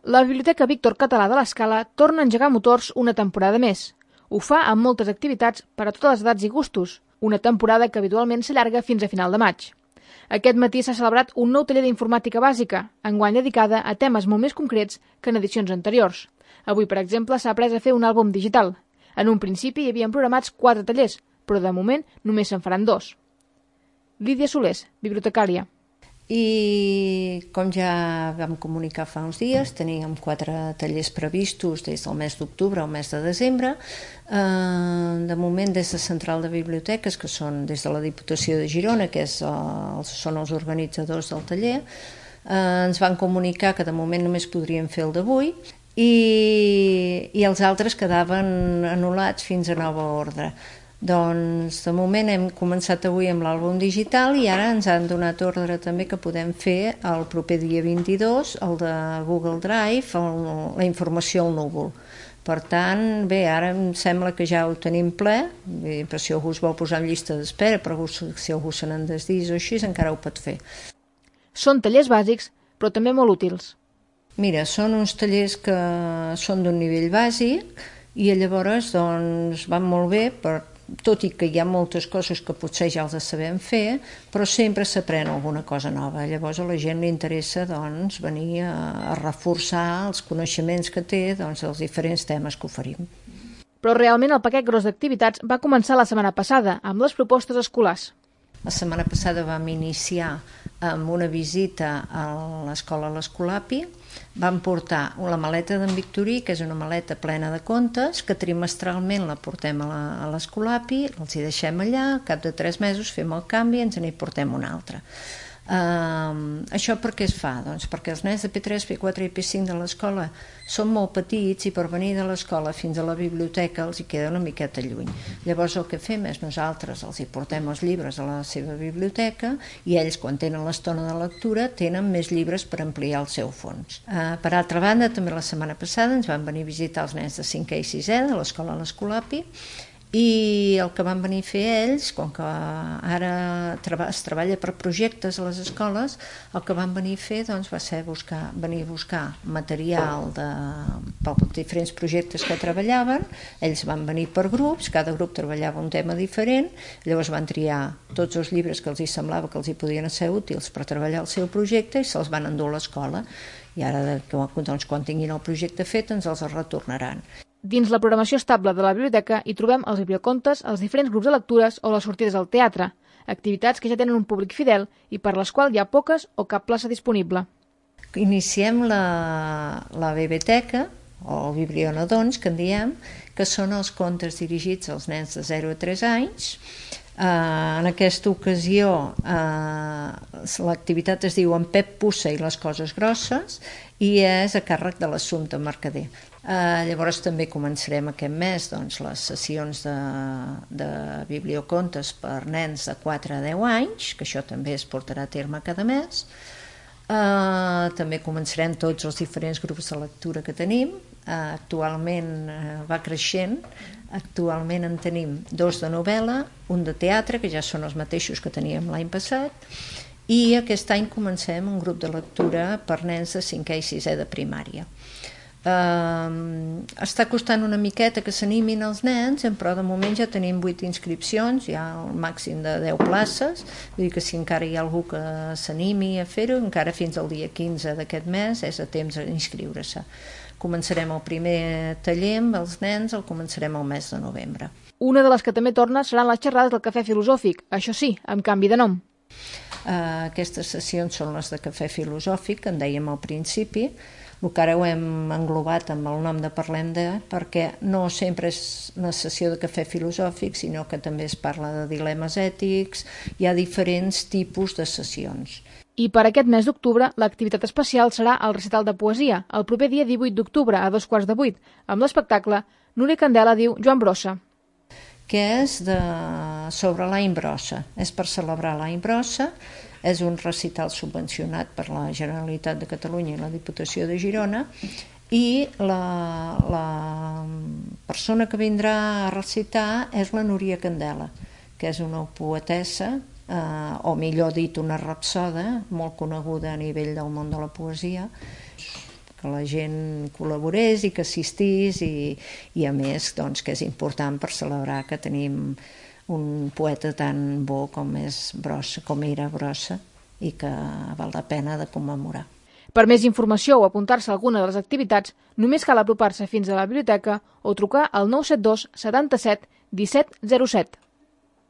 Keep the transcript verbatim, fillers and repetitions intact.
La Biblioteca Víctor Català de l'Escala torna a engegar motors una temporada més. Ho fa amb moltes activitats per a totes les edats i gustos, una temporada que habitualment s'allarga fins a final de maig. Aquest matí s'ha celebrat un nou taller d'informàtica bàsica, enguany dedicada a temes molt més concrets que en edicions anteriors. Avui, per exemple, s'ha après a fer un àlbum digital. En un principi hi havien programats quatre tallers, però de moment només se'n faran dos. Lídia Solés, bibliotecària. I com ja vam comunicar fa uns dies, teníem quatre tallers previstos des del mes d'octubre al mes de desembre. De moment, des de Central de Biblioteques, que són des de la Diputació de Girona, que és, són els organitzadors del taller, ens van comunicar que de moment només podríem fer el d'avui i, i els altres quedaven anul·lats fins a nova ordre. Doncs de moment hem començat avui amb l'àlbum digital i ara ens han donat ordre també que podem fer el proper dia vint-i-dos, el de Google Drive, el, la informació al núvol. Per tant, bé, ara em sembla que ja ho tenim ple, bé, però si algú es vol posar en llista d'espera, però si algú se n'han desdís o així, encara ho pot fer. Són tallers bàsics, però també molt útils. Mira, són uns tallers que són d'un nivell bàsic i llavors doncs, van molt bé per tot i que hi ha moltes coses que potser ja els sabem fer, però sempre s'aprèn alguna cosa nova. Llavors a la gent li interessa doncs, venir a, a reforçar els coneixements que té doncs, dels diferents temes que oferim. Però realment el paquet gros d'activitats va començar la setmana passada, amb les propostes escolars. La setmana passada vam iniciar amb una visita a l'escola l'Escolapi. Vam portar la maleta d'en Victorí, que és una maleta plena de contes, que trimestralment la portem a l'Escolapi, els hi deixem allà, al cap de tres mesos fem el canvi i ens n'hi portem una altra. Uh, això per què es fa? Doncs perquè els nens de P tres, P quatre i P cinc de l'escola són molt petits i per venir de l'escola fins a la biblioteca els hi queda una miqueta lluny. Llavors el que fem és nosaltres els hi portem els llibres a la seva biblioteca i ells quan tenen l'estona de lectura tenen més llibres per ampliar el seu fons. Uh, per altra banda, també la setmana passada ens van venir a visitar els nens de cinquè i sisè de l'escola l'Escolapi i el que van venir a fer ells, com que ara es treballa per projectes a les escoles, el que van venir a fer doncs, va ser buscar, venir a buscar material de, pels diferents projectes que treballaven. Ells van venir per grups, cada grup treballava un tema diferent, llavors van triar tots els llibres que els hi semblava que els hi podien ser útils per treballar el seu projecte i se'ls van endur a l'escola. I ara, doncs, quan tinguin el projecte fet, ens els retornaran. Dins la programació estable de la biblioteca hi trobem els bibliocontes, els diferents grups de lectures o les sortides al teatre, activitats que ja tenen un públic fidel i per les quals hi ha poques o cap plaça disponible. Iniciem la, la biblioteca, o biblionadons, que en diem, que són els contes dirigits als nens de zero a tres anys. Uh, en aquesta ocasió uh, l'activitat es diu En Pep Puça i les coses grosses i és a càrrec de l'Assumpta Mercader. Uh, llavors també començarem aquest mes doncs, les sessions de, de bibliocontes per nens de quatre a deu anys, que això també es portarà a terme cada mes. Uh, també començarem tots els diferents grups de lectura que tenim. Uh, actualment uh, va creixent. Actualment en tenim dos de novel·la, un de teatre, que ja són els mateixos que teníem l'any passat, i aquest any comencem un grup de lectura per nens de cinquè i sisè de primària. Uh, està costant una miqueta que s'animin els nens, però de moment ja tenim vuit inscripcions, hi ha el màxim de deu places, vull dir que si encara hi ha algú que s'animi a fer-ho, encara fins al dia quinze d'aquest mes és a temps d'inscriure-se. Començarem el primer taller amb els nens, el començarem el mes de novembre. Una de les que també torna seran les xerrades del Cafè Filosòfic, això sí, amb canvi de nom. Uh, aquestes sessions són les de Cafè Filosòfic, que en dèiem al principi, el que ara ho hem englobat amb el nom de Parlem de, perquè no sempre és una sessió de cafè filosòfic, sinó que també es parla de dilemes ètics, hi ha diferents tipus de sessions. I per aquest mes d'octubre, l'activitat especial serà el recital de poesia, el proper dia divuit d'octubre a dos quarts de vuit, amb l'espectacle Núria Candela diu Joan Brossa. Que és de... sobre l'any Brossa, és per celebrar l'any Brossa, és un recital subvencionat per la Generalitat de Catalunya i la Diputació de Girona i la, la persona que vindrà a recitar és la Núria Candela, que és una poetessa, eh, o millor dit una rapsoda, molt coneguda a nivell del món de la poesia, que la gent col·laborés i que assistís i, i a més doncs, que és important per celebrar que tenim un poeta tan bo com és Brossa, com era Brossa, i que val la pena de commemorar. Per més informació o apuntar-se a alguna de les activitats, només cal apropar-se fins a la biblioteca o trucar al nou set dos setanta-set disset zero set.